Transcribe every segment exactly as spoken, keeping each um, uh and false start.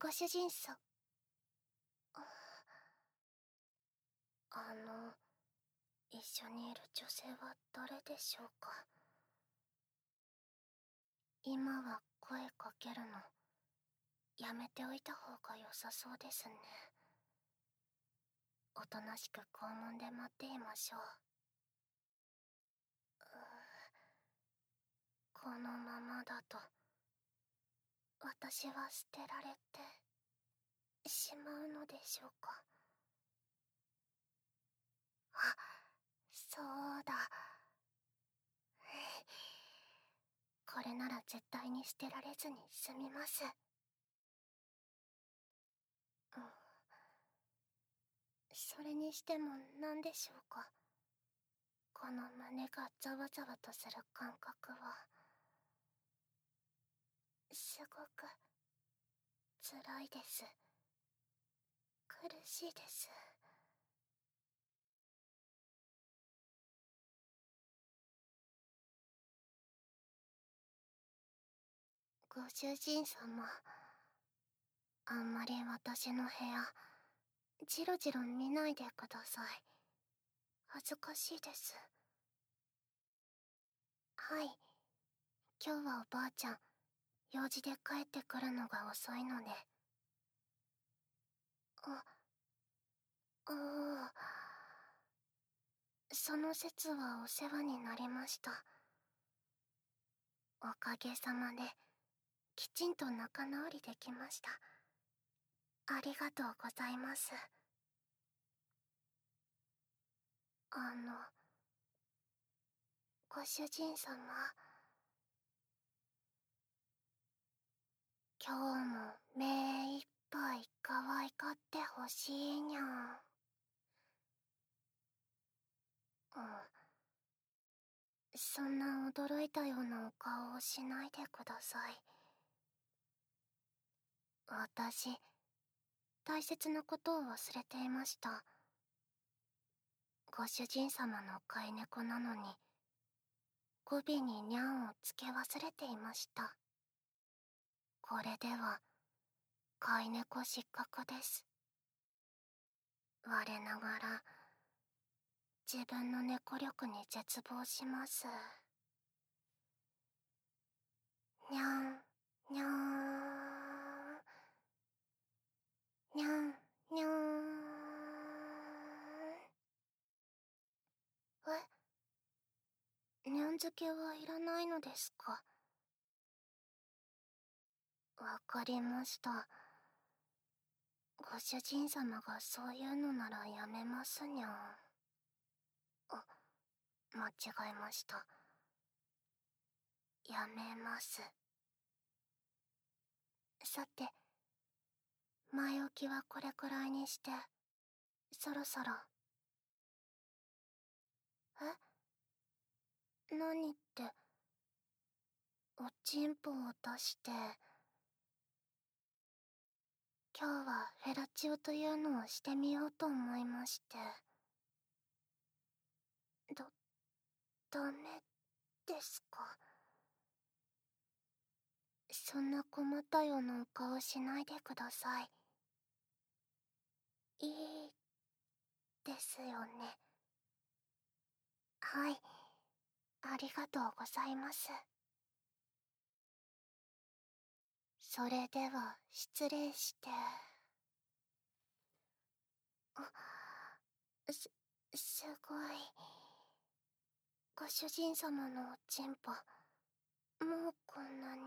ご主人さん。あの、一緒にいる女性は誰でしょうか。今は声かけるのやめておいた方が良さそうですね。おとなしく校門で待っていましょう。うこのままだと私は捨てられてしまうのでしょうか。あ、そうだ。これなら絶対に捨てられずに済みます。うん、それにしても何でしょうか。この胸がざわざわとする感覚はすごく辛いです。苦しいです。ご主人様、あんまり私の部屋ジロジロ見ないでください。恥ずかしいです。はい、今日はおばあちゃん用事で帰ってくるのが遅いので。あ、ああ、その節はお世話になりました。おかげさまできちんと仲直りできました。ありがとうございます。あの、ご主人様、今日も目いっぱい可愛がってほしいにゃん。うん、そんな驚いたようなお顔をしないでください。私、大切なことを忘れていました。ご主人様の飼い猫なのに語尾ににゃんをつけ忘れていました。これでは飼い猫失格です。我ながら自分の猫力に絶望します。にゃんにゃーんにゃんにゃーん。え、にゃん付けはいらないのですか。わかりました。ご主人様がそういうのならやめますにゃん。あ、間違えました。やめます。さて、前置きはこれくらいにしてそろそろ。え、何って、おちんぽを出して今日はフェラチオというのをしてみようと思いまして。だ、ダメですか。そんな困ったようなお顔しないでください。いいですよね。はい、ありがとうございます。それでは失礼して。あ、す、すごい。ご主人様のおちんぽ、もうこんなに。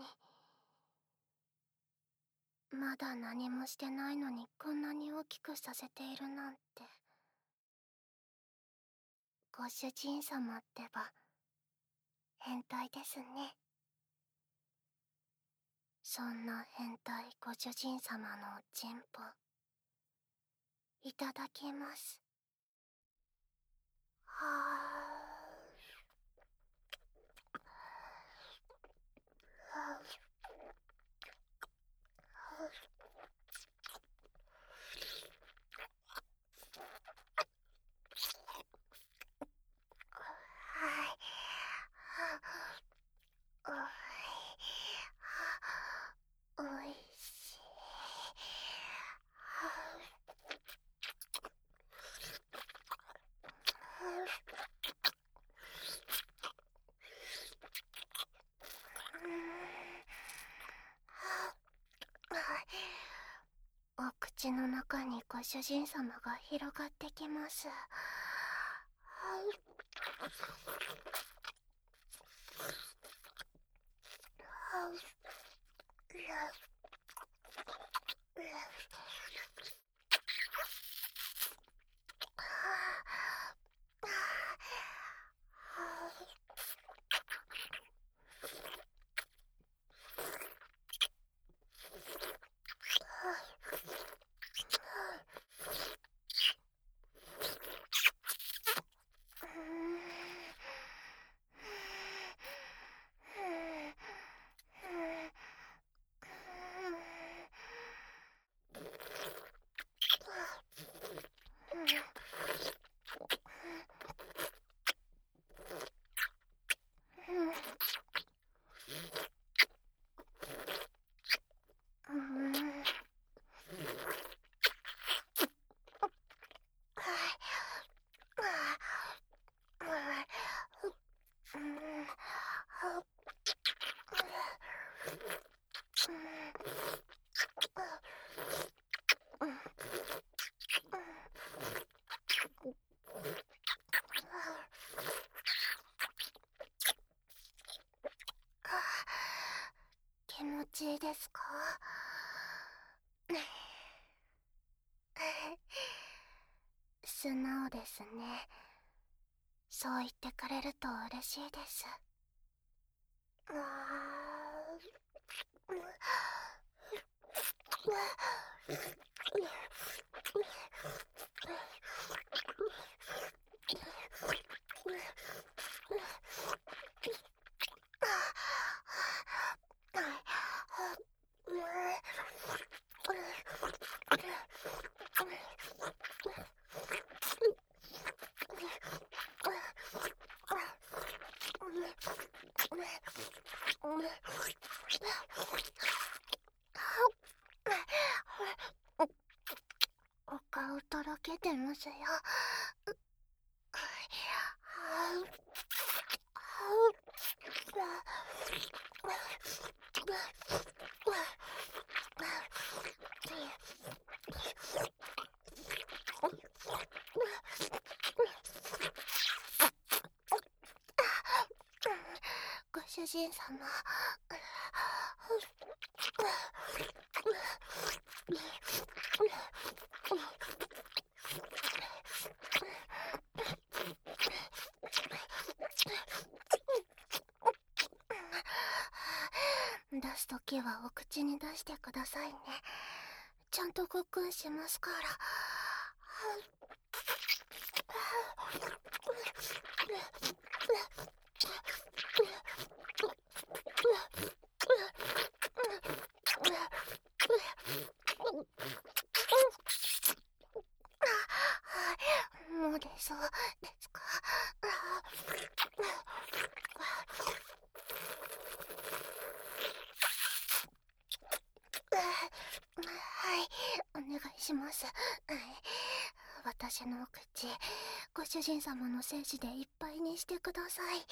まだ何もしてないのにこんなに大きくさせているなんて。ご主人様ってば変態ですね。そんな変態ご主人様のおちんぽいただきます。はあ。はい。おいしい。 口の中にご主人様が広がってきます。気持ちいいですか？素直ですね。そう言ってくれると嬉しいです。お顔とろけてますよ。ご主人様。出すときはお口に出してくださいね。ちゃんとごっくんしますから。もう出そうですか？はい、お願いします。私のお口、ご主人様の精子でいっぱいにしてください。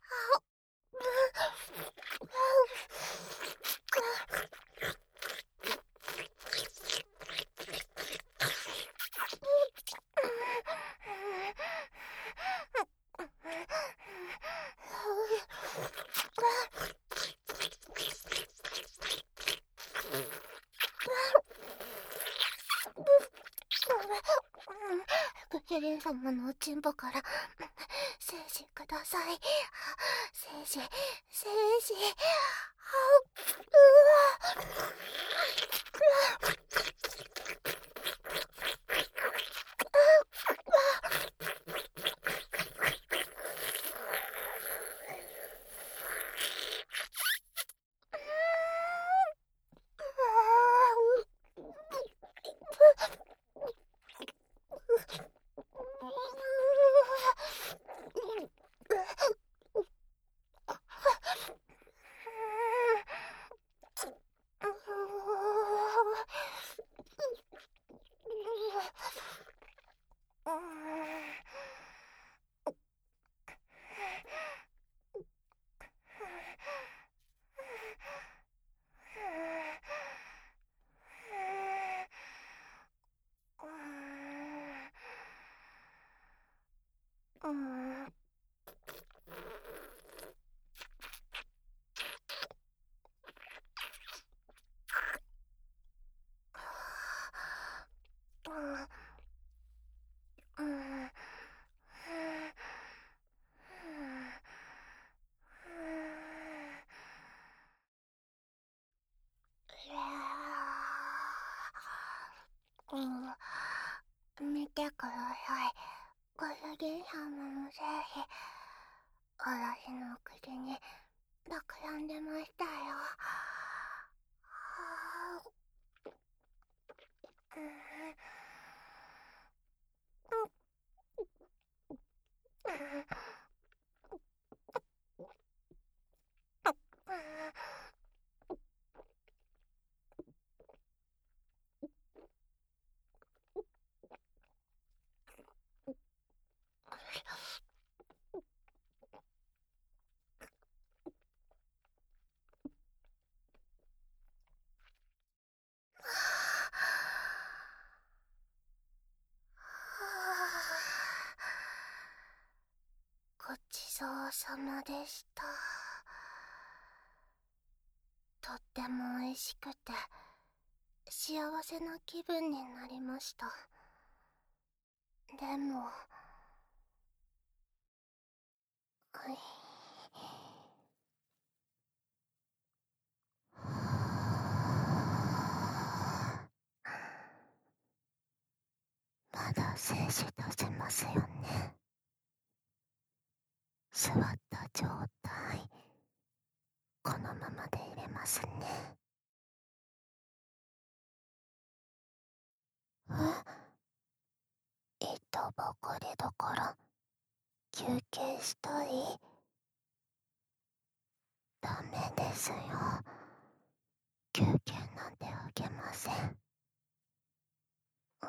ご主人様のおちんぽから精子ください。精子、精子。うわ。 うん、見てください。ご主人様の精子、私の口にたくさん出ましたよ。うん、ごちそうさまでした。とっても美味しくて幸せな気分になりました。でも、はい、まだ精子出せますよね。座った状態、このままで入れますね。えいとばかりだから休憩したい？ダメですよ。休憩なんてあげません。うん、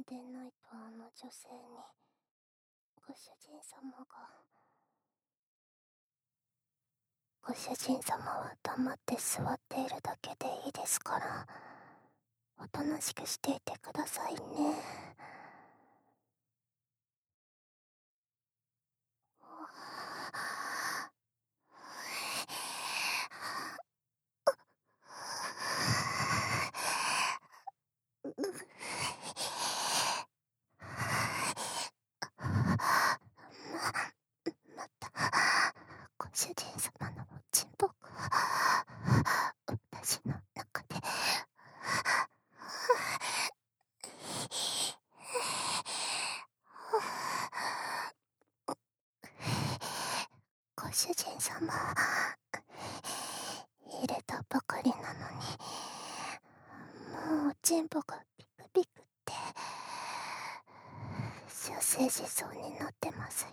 でないとあの女性にご主人様が。ご主人様は黙って座っているだけでいいですから、おとなしくしていてくださいね。またご主人様のおちんぽが私の中で。ご主人様、入れたばかりなのにもうおちんぽがピクピクって出生しそうになってますよ。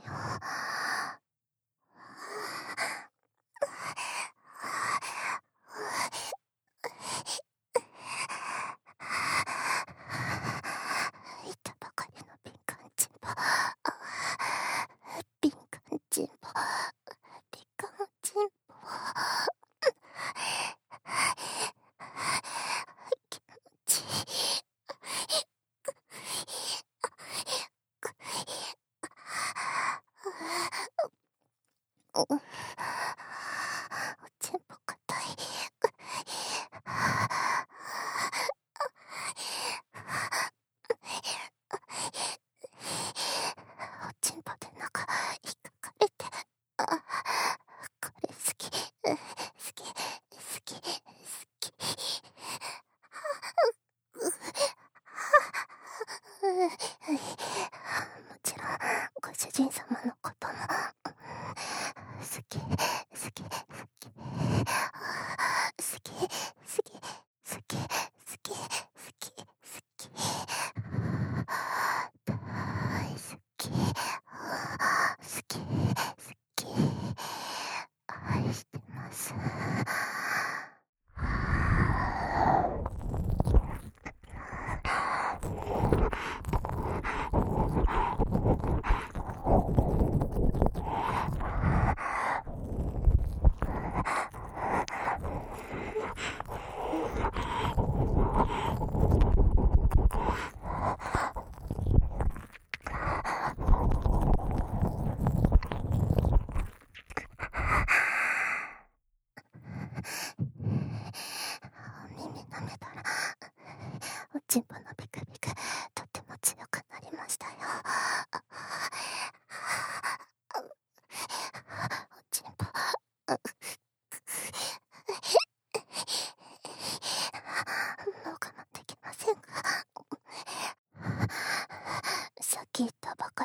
いたばかりの敏感チンポ、敏感チンポ、敏感チンポ、気持ちいい。おちんぽ硬い。おちんぽで中引っかかれて、あ、これ好き、好き、好き、好き。もちろんご主人様のことも好き、好き、好き、好き、好き、好き、好き、好き、好き、大好き、好き、好き、愛してます。耳舐めたらおちんぽのビクビクとても強くなりましたよ。おちんぽ、もう我慢でき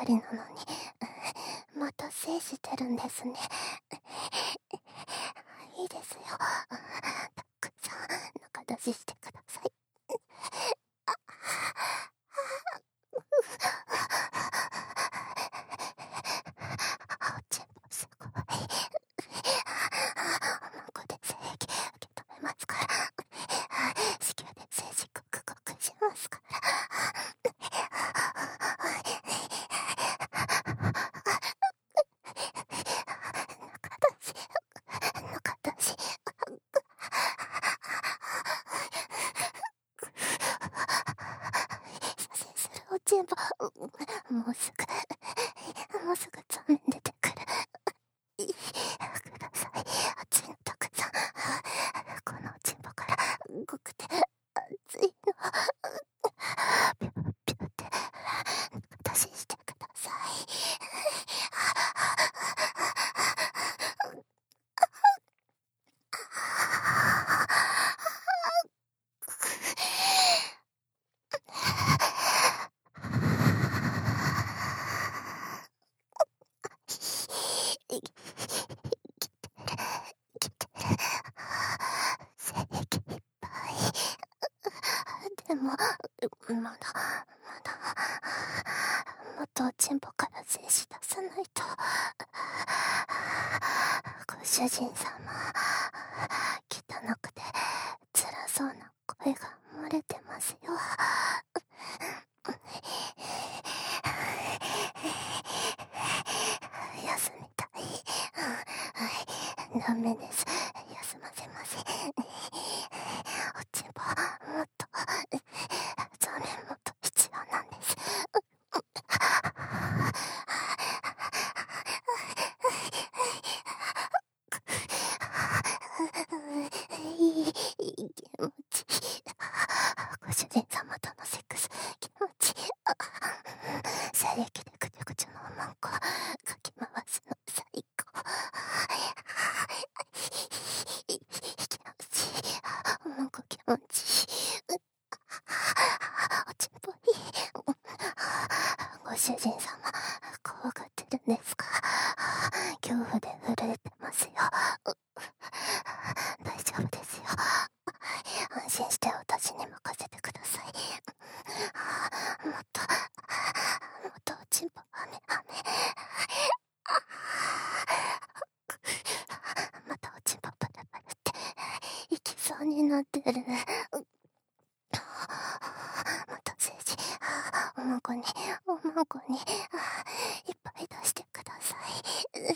りなのにまた精してるんですね。いいですよ、たくさん中出ししてください。おちんぽすごい。おまんこで精液受け止めますから。子宮で精子ゴクゴクしますから。中出し中出し写真するおちんぽ、もうすぐもうすぐ座面出てくる。ください、熱いのたくさん。このおちんぽからごくて熱いのピュッピュッって出ししてください。精液いっぱい。でもまだまだもっとおちんぽから精子出さないと。ご主人様、汚くて辛そうな声が漏れてますよ。休みたい。はい、ダメです。休ませません。おちんぽもっと座面もっと必要なんです。いい気持ち。ご主人様とのセックス気持ち。精液でぐちゅぐちゅのおまんこかき回すの最高。気持ちいい。おまんこ気持ちいい。おちんぽいい。ご主人様、怖がってるんですか？恐怖で震えてますよ。大丈夫ですよ。安心して私に任せてください。もっともっとおちんぽはめはめ。またおちんぽパラパラっていきそうになってる。また精子、おまんこにおまんこにいっぱい出してください。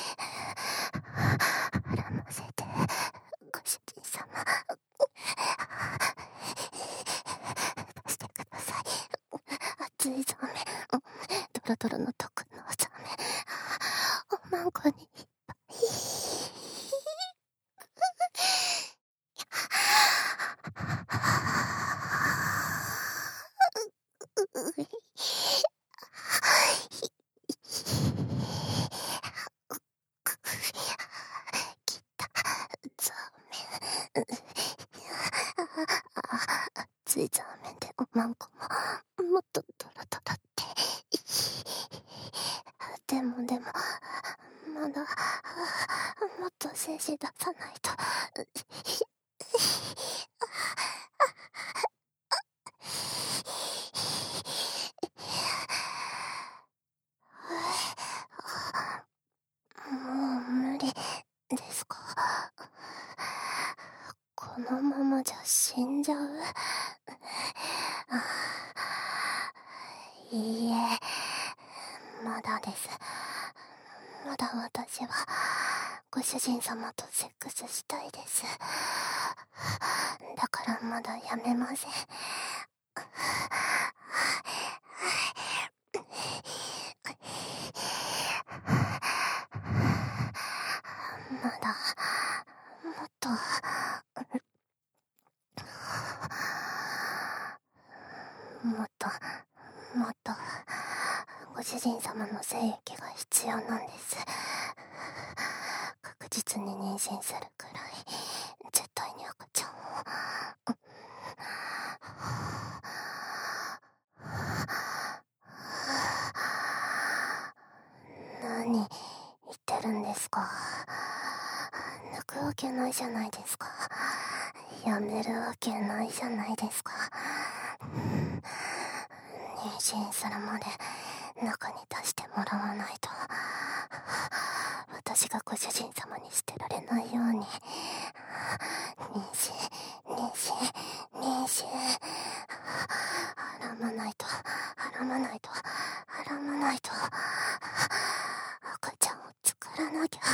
絡ませてご主人様、出してください。熱いザメ、ドロドロの毒のザメ、おまんこにいっぱい。きたザメン。熱いザメンでおまんこももっとドロドロって。でもでもまだもっと精子出さないと。もう無理ですか？このままじゃ死んじゃう？いいえ、まだです。まだ私はご主人様とセックスしたいです。だからまだやめません。まだもっともっともっとご主人様の精液が必要なんです。確実に妊娠するくらい絶対に赤ちゃんを。 くわけないじゃないですか。やめるわけないじゃないですか。妊娠するまで中に出してもらわないと、私がご主人様に捨てられないように。妊娠、妊娠、妊娠。はらまないと、はらまないと、はらまないと。赤ちゃんを作らなきゃ。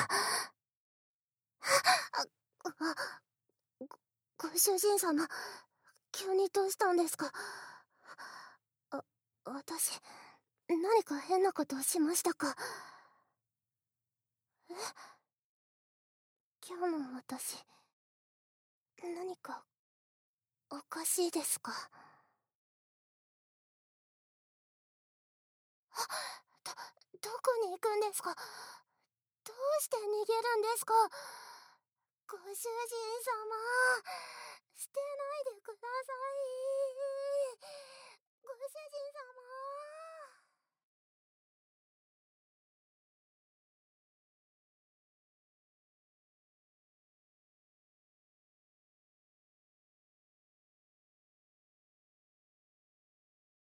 あ、ご、ご主人様、急にどうしたんですか？あ、私、何か変なことをしましたか？え？今日の私、何か、おかしいですか？あ、ど、どこに行くんですか？どうして逃げるんですか？ご主人様、捨てないでください。